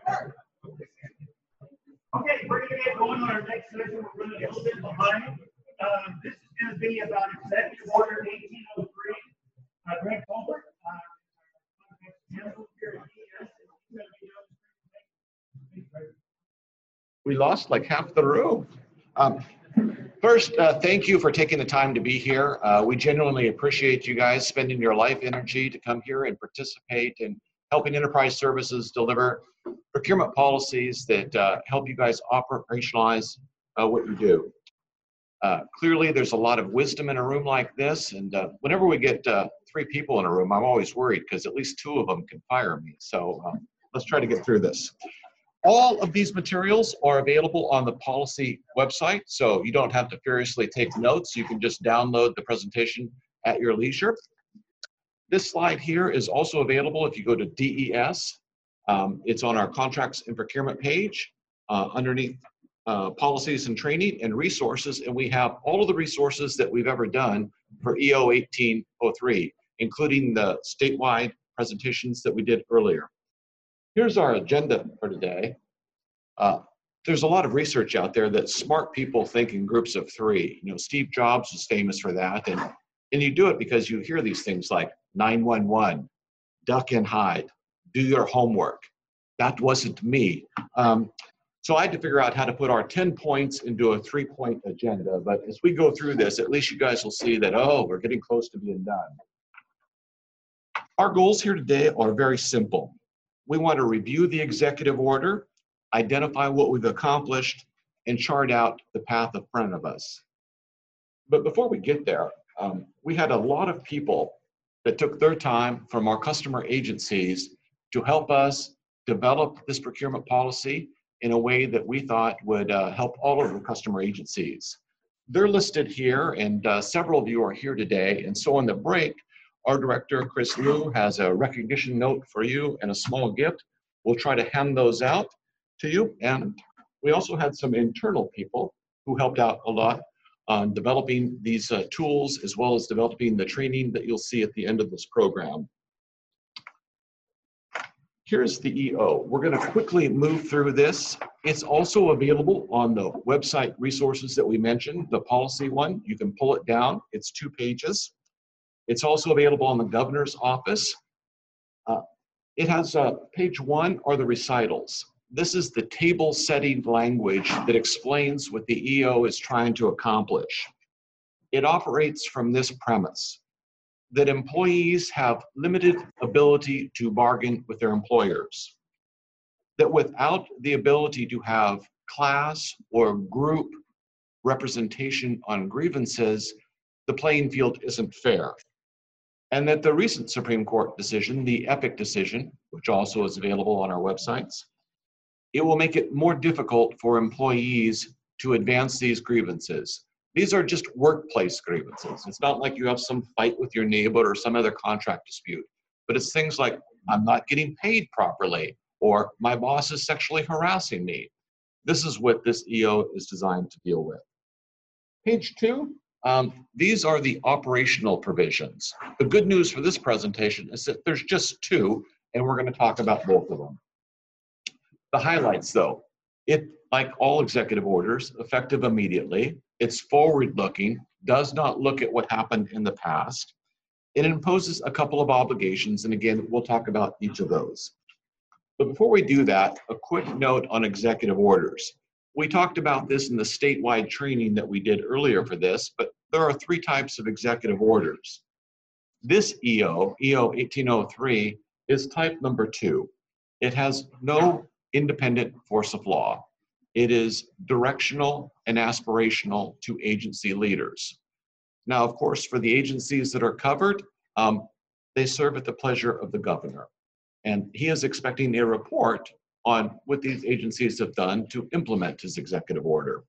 Okay, we're going to get going on our next session. We're running a little bit behind. This is going to be about Executive Order 1803. Greg Colbert, we lost like half the room. First, thank you for taking the time to be here. We genuinely appreciate you guys spending your life energy to come here and participate in helping enterprise services deliver procurement policies that help you guys operationalize what you do. Clearly, there's a lot of wisdom in a room like this, and whenever we get 3 people in a room, I'm always worried because at least 2 of them can fire me. So let's try to get through this. All of these materials are available on the policy website, so you don't have to furiously take notes. You can just download the presentation at your leisure. This slide here is also available if you go to DES. It's on our contracts and procurement page underneath policies and training and resources, and we have all of the resources that we've ever done for EO 1803, including the statewide presentations that we did earlier. Here's our agenda for today. There's a lot of research out there that smart people think in groups of 3. You know, Steve Jobs was famous for that, and you do it because you hear these things like 911, duck and hide, do your homework. That wasn't me. So I had to figure out how to put our 10 points into a 3-point agenda. But as we go through this, at least you guys will see that, oh, we're getting close to being done. Our goals here today are very simple. We want to review the executive order, identify what we've accomplished, and chart out the path in front of us. But before we get there, we had a lot of people that took their time from our customer agencies to help us develop this procurement policy in a way that we thought would help all of the customer agencies. They're listed here, and several of you are here today. And so on the break, our director, Chris Liu, has a recognition note for you and a small gift. We'll try to hand those out to you. And we also had some internal people who helped out a lot on developing these tools, as well as developing the training that you'll see at the end of this program. Here's the EO. We're going to quickly move through this. It's also available on the website resources that we mentioned, the policy one. You can pull it down. It's 2 pages. It's also available on the governor's office. It has page 1 are the recitals. This is the table setting language that explains what the EO is trying to accomplish. It operates from this premise that employees have limited ability to bargain with their employers, that without the ability to have class or group representation on grievances, the playing field isn't fair. And that the recent Supreme Court decision, the EPIC decision, which also is available on our websites, it will make it more difficult for employees to advance these grievances. These are just workplace grievances. It's not like you have some fight with your neighbor or some other contract dispute, but it's things like, I'm not getting paid properly, or my boss is sexually harassing me. This is what this EO is designed to deal with. Page 2, these are the operational provisions. The good news for this presentation is that there's just 2, and we're going to talk about both of them. The highlights, though, it, like all executive orders, effective immediately. It's forward-looking, does not look at what happened in the past. It imposes a couple of obligations, and again, we'll talk about each of those. But before we do that, a quick note on executive orders. We talked about this in the statewide training that we did earlier for this, but there are 3 types of executive orders. This EO, EO 1803, is type number 2. It has no independent force of law. It is directional and aspirational to agency leaders. Now, of course, for the agencies that are covered, they serve at the pleasure of the governor. And he is expecting a report on what these agencies have done to implement his executive order.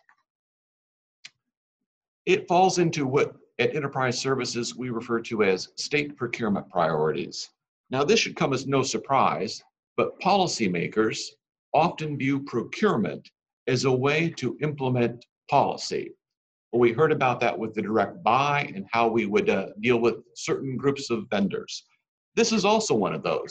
It falls into what at Enterprise Services we refer to as state procurement priorities. Now, this should come as no surprise, but policymakers often view procurement as a way to implement policy. We heard about that with the direct buy and how we would deal with certain groups of vendors. This is also one of those.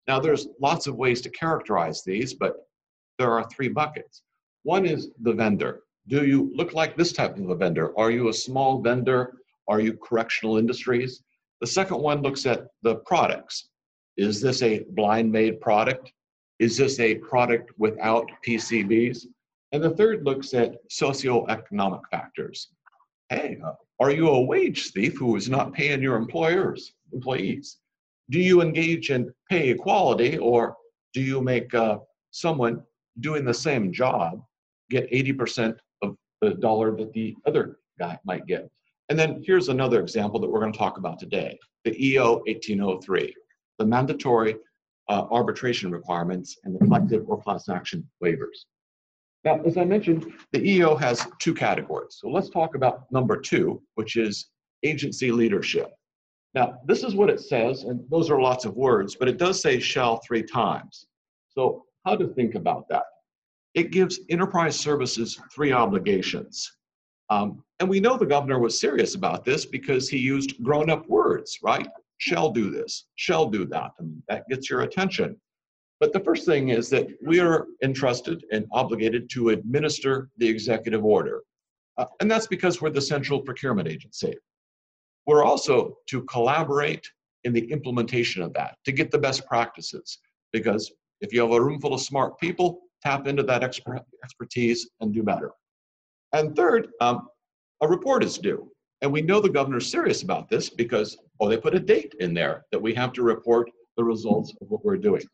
Now, there's lots of ways to characterize these, but there are three buckets. One is the vendor. Do you look like this type of a vendor? Are you a small vendor? Are you correctional industries? The second one looks at the products. Is this a blind made product? Is this a product without PCBs? And the third looks at socioeconomic factors. Hey, are you a wage thief who is not paying your employees? Do you engage in pay equality, or do you make someone doing the same job get 80% of the dollar that the other guy might get? And then here's another example that we're going to talk about today, the EO 1803, the mandatory arbitration requirements and the collective or class action waivers. Now, as I mentioned, the EO has two categories. So let's talk about number two, which is agency leadership. Now, this is what it says, and those are lots of words, but it does say shall 3 times. So how to think about that? It gives enterprise services 3 obligations. And we know the governor was serious about this because he used grown-up words, right? Shall do this, shall do that, and that gets your attention. But the first thing is that we are entrusted and obligated to administer the executive order. And that's because we're the central procurement agency. We're also to collaborate in the implementation of that, to get the best practices. Because if you have a room full of smart people, tap into that expertise and do better. And third, a report is due. And we know the governor's serious about this because, they put a date in there that we have to report the results of what we're doing.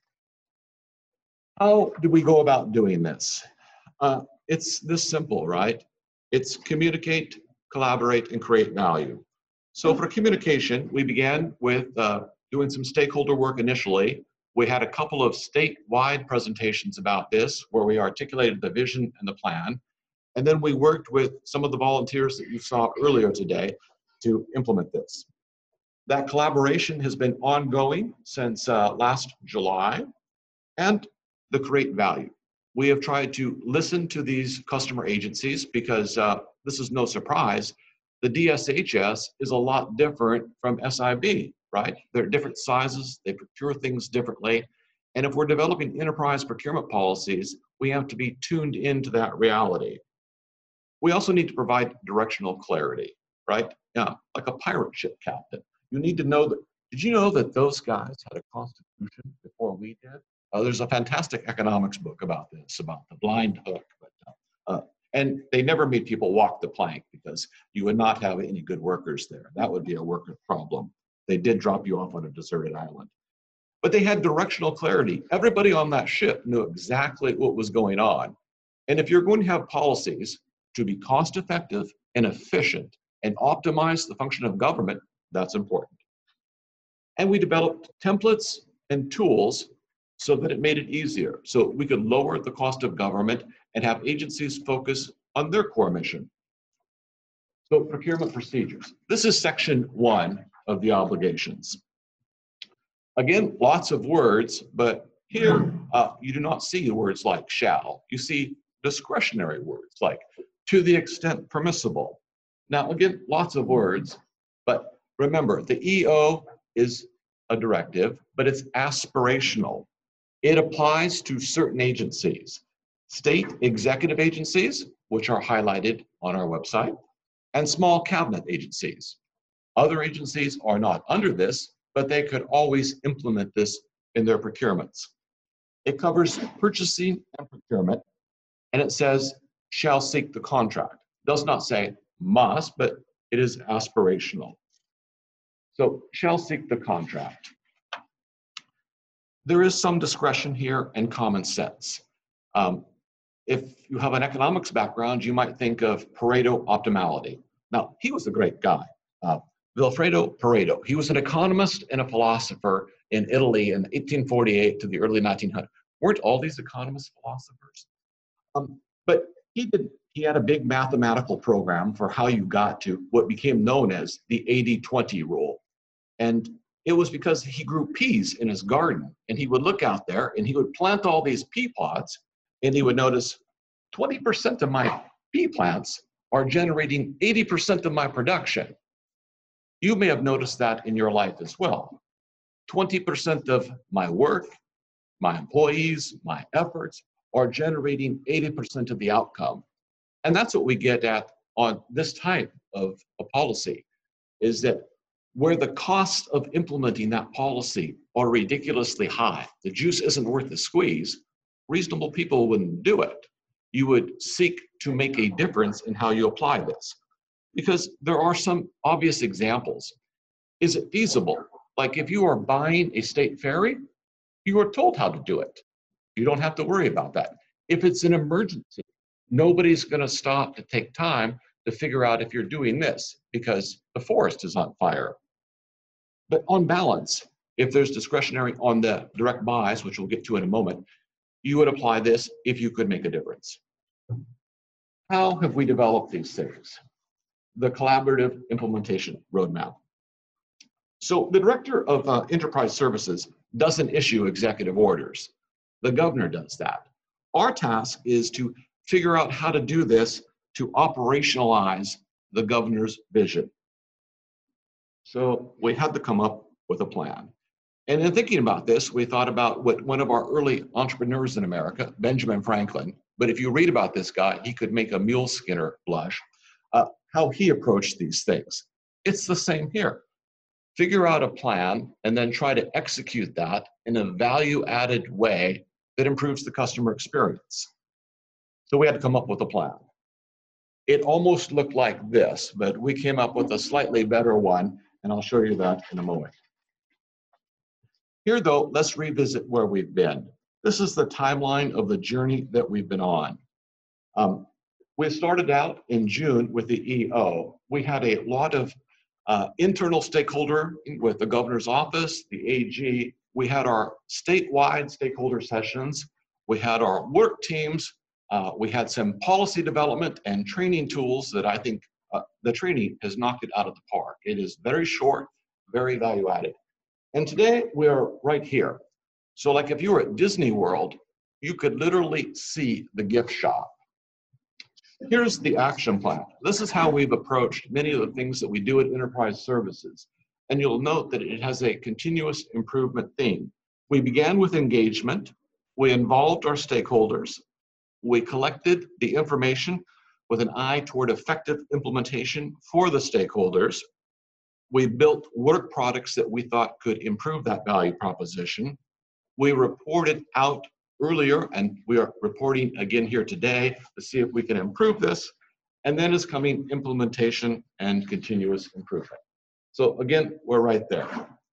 How do we go about doing this? It's this simple, right? It's communicate, collaborate, and create value. So for communication, we began with doing some stakeholder work initially. We had a couple of statewide presentations about this where we articulated the vision and the plan. And then we worked with some of the volunteers that you saw earlier today to implement this. That collaboration has been ongoing since last July. And the create value. We have tried to listen to these customer agencies because this is no surprise. The DSHS is a lot different from SIB, right? They're different sizes, they procure things differently. And if we're developing enterprise procurement policies, we have to be tuned into that reality. We also need to provide directional clarity, right? Yeah, like a pirate ship captain. You need to know that, did you know that those guys had a constitution before we did? There's a fantastic economics book about this, about the blind hook. And they never made people walk the plank because you would not have any good workers there. That would be a worker problem. They did drop you off on a deserted island. But they had directional clarity. Everybody on that ship knew exactly what was going on. And if you're going to have policies to be cost effective and efficient and optimize the function of government, that's important. And we developed templates and tools so that it made it easier, so we could lower the cost of government and have agencies focus on their core mission. So procurement procedures. This is section 1 of the obligations. Again, lots of words, but here you do not see words like shall. You see discretionary words like to the extent permissible. Now, again, lots of words, but remember, the EO is a directive, but it's aspirational. It applies to certain agencies, state executive agencies, which are highlighted on our website, and small cabinet agencies. Other agencies are not under this, but they could always implement this in their procurements. It covers purchasing and procurement, and it says, shall seek the contract. It does not say must, but it is aspirational. So, shall seek the contract. There is some discretion here and common sense. If you have an economics background, you might think of Pareto optimality. Now, he was a great guy. Vilfredo Pareto. He was an economist and a philosopher in Italy in 1848 to the early 1900s. Weren't all these economists philosophers? But he had a big mathematical program for how you got to what became known as the 80-20 rule. And it was because he grew peas in his garden, and he would look out there and he would plant all these pea pods, and he would notice 20% of my pea plants are generating 80% of my production. You may have noticed that in your life as well. 20% of my work, my employees, my efforts are generating 80% of the outcome. And that's what we get at on this type of a policy, is that where the cost of implementing that policy are ridiculously high, the juice isn't worth the squeeze, reasonable people wouldn't do it. You would seek to make a difference in how you apply this. Because there are some obvious examples. Is it feasible? Like if you are buying a state ferry, you are told how to do it. You don't have to worry about that. If it's an emergency, nobody's going to stop to take time to figure out if you're doing this because the forest is on fire. But on balance, if there's discretionary on the direct buys, which we'll get to in a moment, you would apply this if you could make a difference. How have we developed these things? The collaborative implementation roadmap. So the director of enterprise services doesn't issue executive orders. The governor does that. Our task is to figure out how to do this to operationalize the governor's vision. So we had to come up with a plan. And in thinking about this, we thought about what one of our early entrepreneurs in America, Benjamin Franklin, but if you read about this guy, he could make a mule skinner blush, how he approached these things. It's the same here. Figure out a plan and then try to execute that in a value-added way that improves the customer experience. So we had to come up with a plan. It almost looked like this, but we came up with a slightly better one, and I'll show you that in a moment. Here, though, let's revisit where we've been. This is the timeline of the journey that we've been on. We started out in June with the EO. We had a lot of internal stakeholder with the governor's office, the AG. We had our statewide stakeholder sessions. We had our work teams. We had some policy development and training tools that I think the training has knocked it out of the park. It is very short, very value added. And today we're right here. So like if you were at Disney World, you could literally see the gift shop. Here's the action plan. This is how we've approached many of the things that we do at Enterprise Services. And you'll note that it has a continuous improvement theme. We began with engagement. We involved our stakeholders. We collected the information with an eye toward effective implementation for the stakeholders. We built work products that we thought could improve that value proposition. We reported out earlier, and we are reporting again here today to see if we can improve this. And then is coming implementation and continuous improvement. So again, we're right there.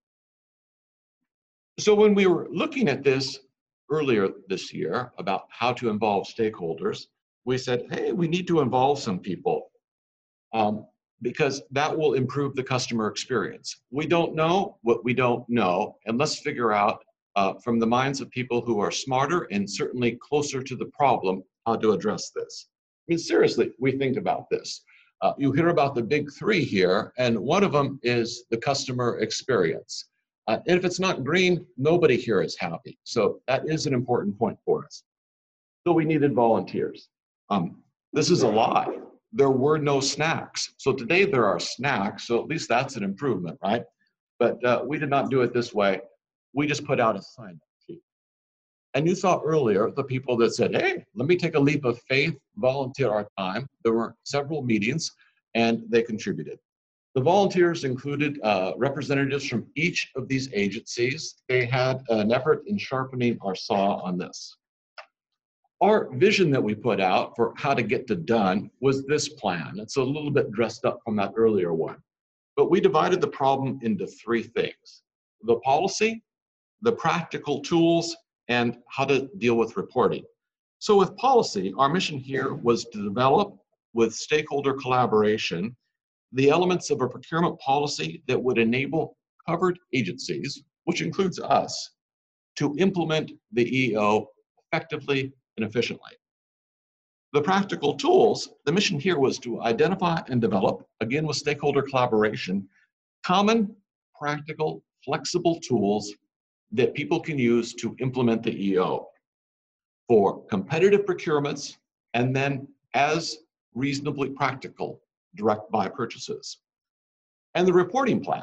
So when we were looking at this earlier this year about how to involve stakeholders, we said, hey, we need to involve some people because that will improve the customer experience. We don't know what we don't know, and let's figure out from the minds of people who are smarter and certainly closer to the problem how to address this. I mean, seriously, we think about this. You hear about the big three here, and one of them is the customer experience. And if it's not green, nobody here is happy. So that is an important point for us. So we needed volunteers. This is a lie. There were no snacks. So today there are snacks, so at least that's an improvement, right? But we did not do it this way. We just put out a sign-up sheet. And you saw earlier the people that said, hey, let me take a leap of faith, volunteer our time. There were several meetings, and they contributed. The volunteers included representatives from each of these agencies. They had an effort in sharpening our saw on this. Our vision that we put out for how to get it done was this plan. It's a little bit dressed up from that earlier one. But we divided the problem into three things: the policy, the practical tools, and how to deal with reporting. So with policy, our mission here was to develop, with stakeholder collaboration, the elements of a procurement policy that would enable covered agencies, which includes us, to implement the EO effectively and efficiently. The practical tools, the mission here was to identify and develop, again with stakeholder collaboration, common, practical, flexible tools that people can use to implement the EO for competitive procurements and then as reasonably practical direct buy purchases. And the reporting plan.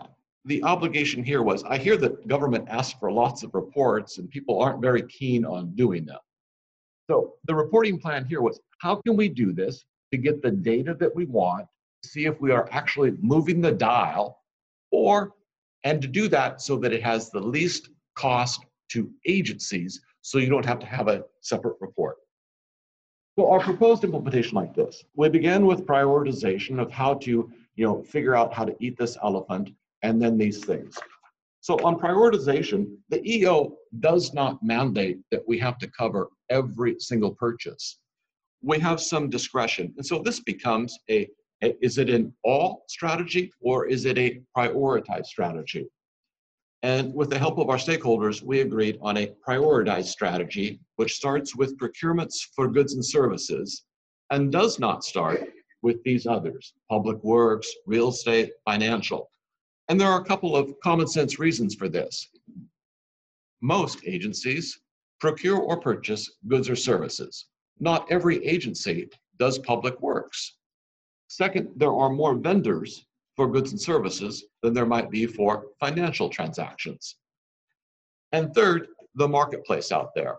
the obligation here was, I hear that government asks for lots of reports and people aren't very keen on doing them. So the reporting plan here was, how can we do this to get the data that we want, see if we are actually moving the dial, and to do that so that it has the least cost to agencies, so you don't have to have a separate report. So our proposed implementation like this, we began with prioritization of how to, figure out how to eat this elephant, and then these things. So on prioritization, the EO does not mandate that we have to cover every single purchase. We have some discretion. And so this becomes is it an all strategy or is it a prioritized strategy? And with the help of our stakeholders, we agreed on a prioritized strategy, which starts with procurements for goods and services and does not start with these others: public works, real estate, financial. And there are a couple of common sense reasons for this. Most agencies procure or purchase goods or services. Not every agency does public works. Second, there are more vendors for goods and services than there might be for financial transactions. And third, the marketplace out there.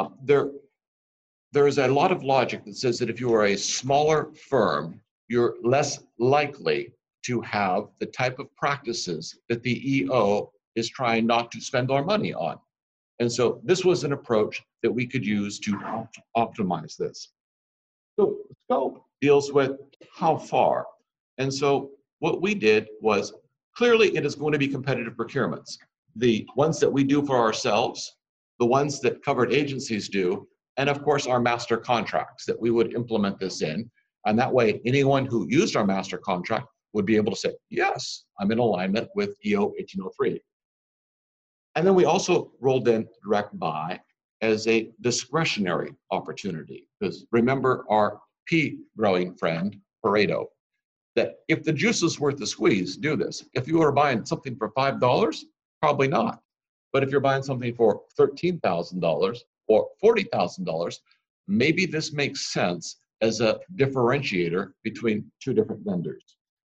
There is a lot of logic that says that if you are a smaller firm, you're less likely to have the type of practices that the EO is trying not to spend our money on. And so this was an approach that we could use to optimize this. So scope deals with how far. And so what we did was, clearly it is going to be competitive procurements. The ones that we do for ourselves, the ones that covered agencies do, and of course our master contracts that we would implement this in. And that way anyone who used our master contract would be able to say, yes, I'm in alignment with EO 1803. And then we also rolled in direct buy as a discretionary opportunity, because remember our pea growing friend, Pareto, that if the juice is worth the squeeze, do this. If you are buying something for $5, probably not. But if you're buying something for $13,000 or $40,000, maybe this makes sense as a differentiator between two different vendors.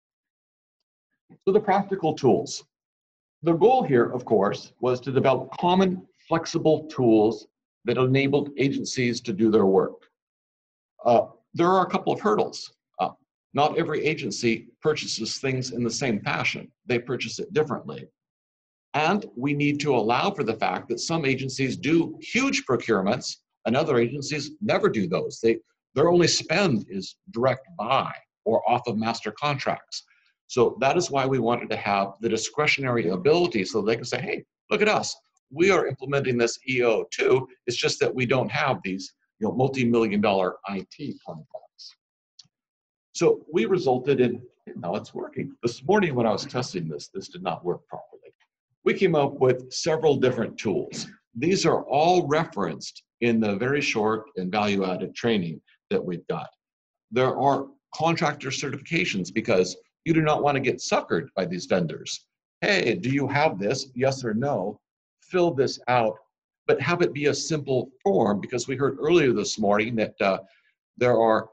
So the practical tools. The goal here, of course, was to develop common, flexible tools that enabled agencies to do their work. There are a couple of hurdles. Not every agency purchases things in the same fashion. They purchase it differently. And we need to allow for the fact that some agencies do huge procurements and other agencies never do those. Their only spend is direct buy or off of master contracts. So that is why we wanted to have the discretionary ability so they can say, hey, look at us. We are implementing this EO too. It's just that we don't have these multi-million-dollar IT contracts. So we resulted in, now it's working. This morning when I was testing this did not work properly. We came up with several different tools. These are all referenced in the very short and value-added training that we've got. There are contractor certifications because you do not want to get suckered by these vendors. Hey, do you have this? Yes or no. Fill this out, but have it be a simple form, because we heard earlier this morning that there are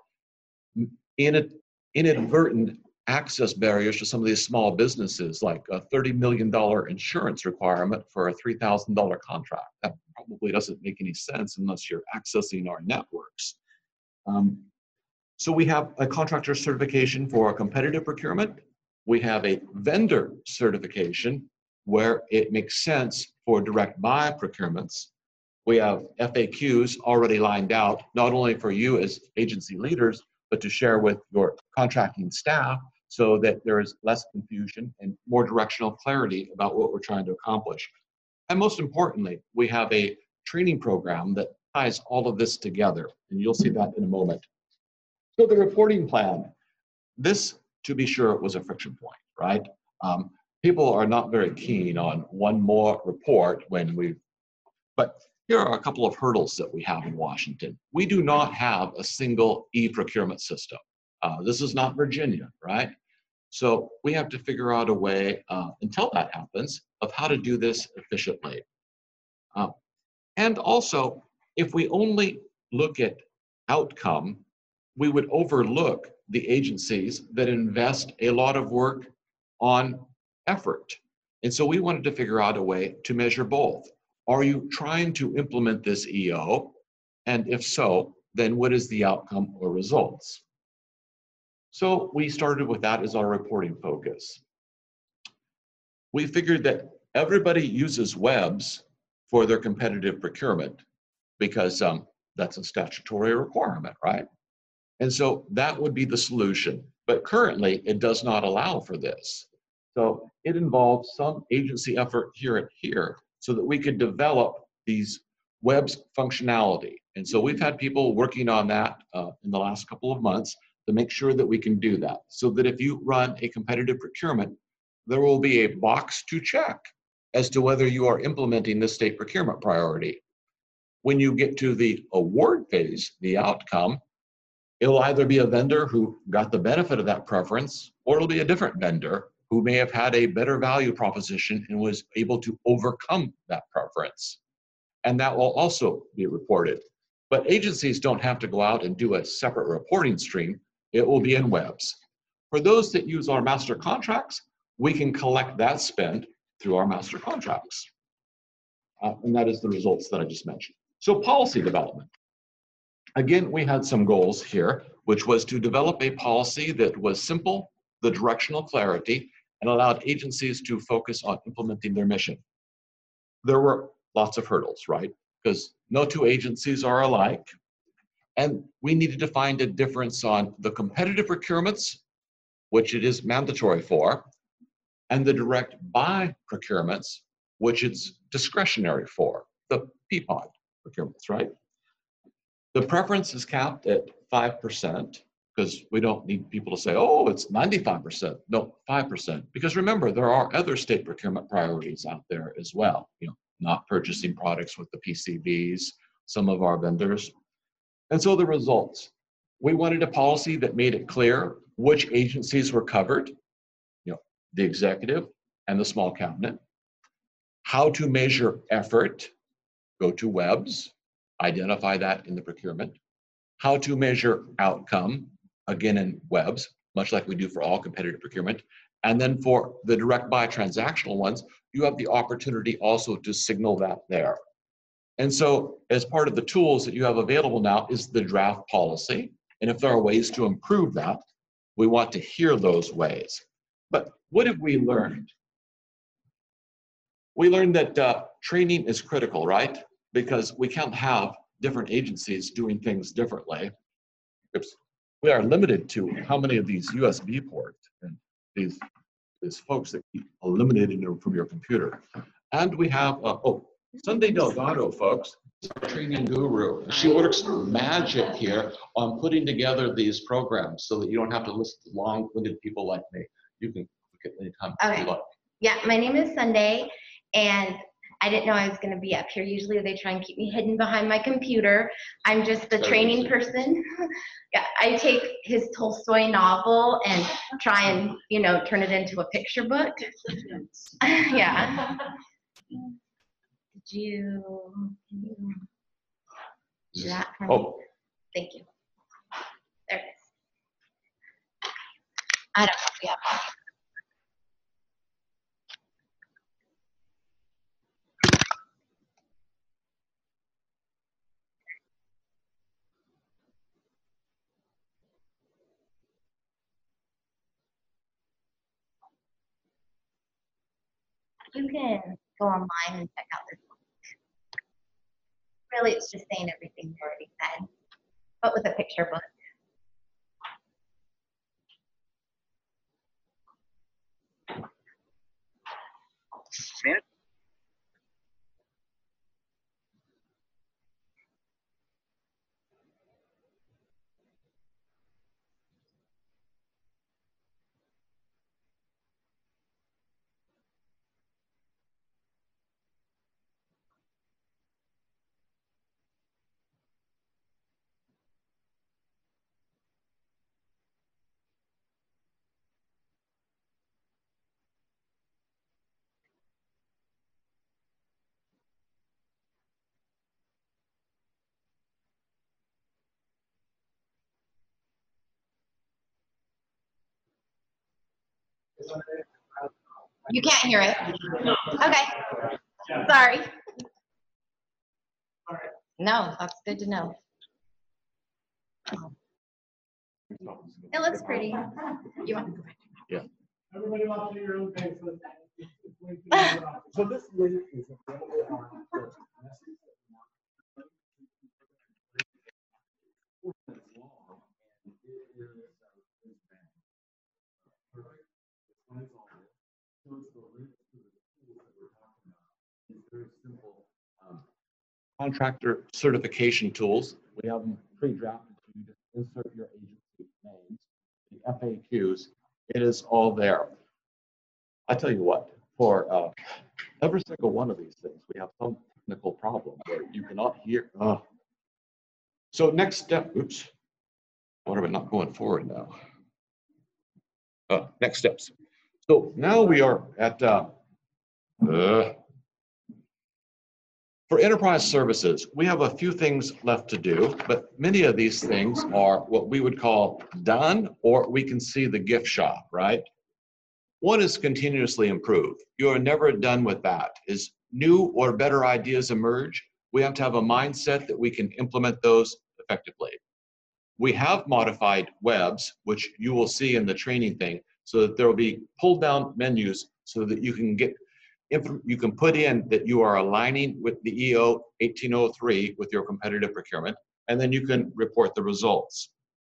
inadvertent access barriers to some of these small businesses, like a $30 million insurance requirement for a $3,000 contract. That probably doesn't make any sense unless you're accessing our networks. So we have a contractor certification for a competitive procurement. We have a vendor certification where it makes sense for direct buy procurements. We have FAQs already lined out, not only for you as agency leaders, but to share with your contracting staff so that there is less confusion and more directional clarity about what we're trying to accomplish. And most importantly, we have a training program that ties all of this together, and you'll see that in a moment. So the reporting plan, this, to be sure, was a friction point, right? People are not very keen on one more report but here are a couple of hurdles that we have in Washington. We do not have a single e-procurement system. This is not Virginia, right? So we have to figure out a way, until that happens, of how to do this efficiently. And also, if we only look at outcome, we would overlook the agencies that invest a lot of work on effort. And so we wanted to figure out a way to measure both. Are you trying to implement this EO? And if so, then what is the outcome or results? So we started with that as our reporting focus. We figured that everybody uses webs for their competitive procurement because that's a statutory requirement, right? And so that would be the solution. But currently, it does not allow for this. So it involves some agency effort here and here so that we could develop these webs functionality. And so we've had people working on that in the last couple of months to make sure that we can do that. So that if you run a competitive procurement, there will be a box to check as to whether you are implementing the state procurement priority. When you get to the award phase, the outcome, it'll either be a vendor who got the benefit of that preference, or it'll be a different vendor who may have had a better value proposition and was able to overcome that preference. And that will also be reported. But agencies don't have to go out and do a separate reporting stream. It will be in webs. For those that use our master contracts, we can collect that spend through our master contracts. And that is the results that I just mentioned. So policy development. Again, we had some goals here, which was to develop a policy that was simple, the directional clarity, and allowed agencies to focus on implementing their mission. There were lots of hurdles, right? Because no two agencies are alike. And we needed to find a difference on the competitive procurements, which it is mandatory for, and the direct buy procurements, which it's discretionary for, the PPOD procurements, right? The preference is capped at 5% because we don't need people to say, oh, it's 95%. No, 5%. Because remember, there are other state procurement priorities out there as well. You know, not purchasing products with the PCBs, some of our vendors. And so the results, we wanted a policy that made it clear which agencies were covered, you know, the executive and the small cabinet, how to measure effort, go to webs, identify that in the procurement, how to measure outcome, again in webs, much like we do for all competitive procurement. And then for the direct buy transactional ones, you have the opportunity also to signal that there. And so as part of the tools that you have available now is the draft policy. And if there are ways to improve that, we want to hear those ways. But what have we learned? We learned that training is critical, right? Because we can't have different agencies doing things differently. We are limited to how many of these USB ports and these folks that keep eliminating them from your computer. And we have, Sunday Delgado, folks, is our training guru. She works magic here on putting together these programs so that you don't have to listen to long-winded people like me. You can click it anytime you like. Yeah, my name is Sunday, and I didn't know I was going to be up here. Usually they try and keep me hidden behind my computer. I'm just the training person. Yeah, I take his Tolstoy novel and try and, you know, turn it into a picture book. Yeah. Can you do that for me? Oh. Thank you. There it is. I don't know if we have one. You can go online and check out this book. Really, it's just saying everything you already said, but with a picture book. You can't hear it. Okay. Sorry. No, that's good to know. It looks pretty. You want to go back? Yeah. Everybody wants to do your own thing. So this link is available on the message contractor certification tools. We have them pre-drafted. You just insert your agency names, the FAQs. It is all there. I tell you what, for every single one of these things, we have some technical problem where you cannot hear. So next step, oops, what are we not going forward now? Next steps. So now we are at, for enterprise services, we have a few things left to do, but many of these things are what we would call done, or we can see the gift shop, right? One is continuously improve. You are never done with that. As new or better ideas emerge, we have to have a mindset that we can implement those effectively. We have modified webs, which you will see in the training thing, so that there will be pull down menus so that you can get, you can put in that you are aligning with the EO 1803 with your competitive procurement, and then you can report the results.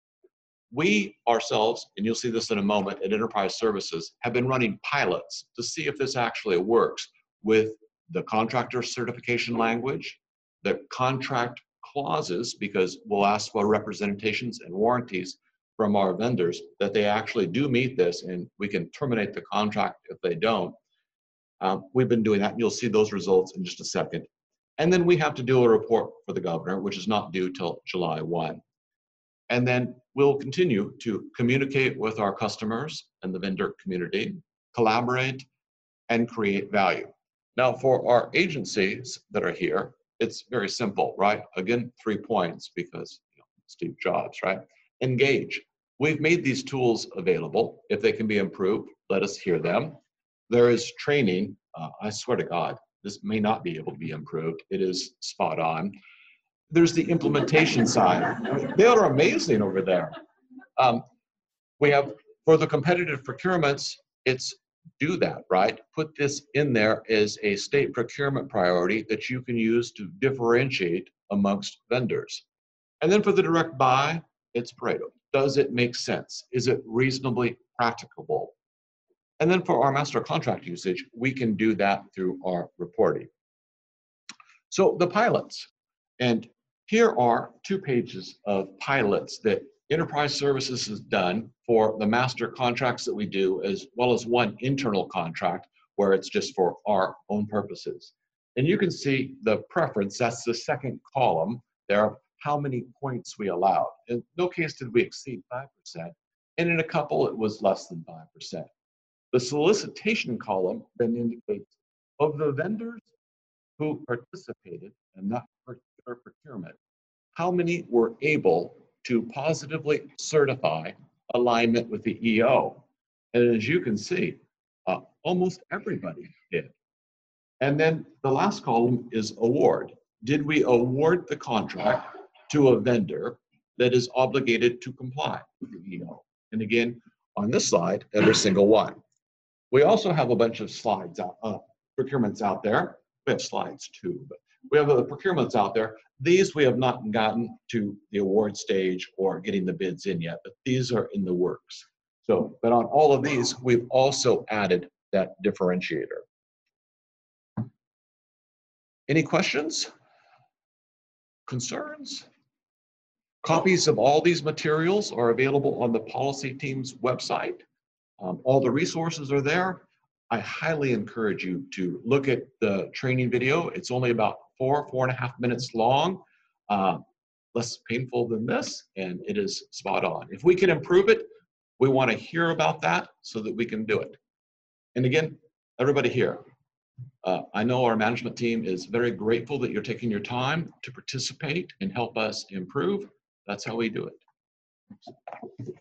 We ourselves, and you'll see this in a moment at Enterprise Services, have been running pilots to see if this actually works with the contractor certification language, the contract clauses, because we'll ask for representations and warranties from our vendors that they actually do meet this, and we can terminate the contract if they don't. We've been doing that, and you'll see those results in just a second. And then we have to do a report for the governor, which is not due till July 1. And then we'll continue to communicate with our customers and the vendor community, collaborate, and create value. Now, for our agencies that are here, it's very simple, right? Again, 3 points because Steve Jobs, right? Engage. We've made these tools available. If they can be improved, let us hear them. There is training. I swear to God, this may not be able to be improved. It is spot on. There's the implementation side. They are amazing over there. We have, for the competitive procurements, it's do that, right? Put this in there as a state procurement priority that you can use to differentiate amongst vendors. And then for the direct buy, it's Pareto. Does it make sense? Is it reasonably practicable? And then for our master contract usage, we can do that through our reporting. So the pilots, and here are 2 pages of pilots that Enterprise Services has done for the master contracts that we do, as well as 1 internal contract where it's just for our own purposes. And you can see the preference, that's the second column there, how many points we allowed. In no case did we exceed 5%, and in a couple it was less than 5%. The solicitation column then indicates of the vendors who participated in that particular procurement, how many were able to positively certify alignment with the EO. And as you can see, almost everybody did. And then the last column is award. Did we award the contract to a vendor that is obligated to comply with the EO? And again, on this slide, every single one. We also have a bunch of slides, procurements out there. We have slides too, but we have the procurements out there. These we have not gotten to the award stage or getting the bids in yet, but these are in the works. So, but on all of these, we've also added that differentiator. Any questions? Concerns? Copies of all these materials are available on the policy team's website. All the resources are there. I highly encourage you to look at the training video. It's only about 4.5 minutes long, less painful than this, and it is spot on. If we can improve it, we want to hear about that so that we can do it. And again, everybody here, I know our management team is very grateful that you're taking your time to participate and help us improve. That's how we do it.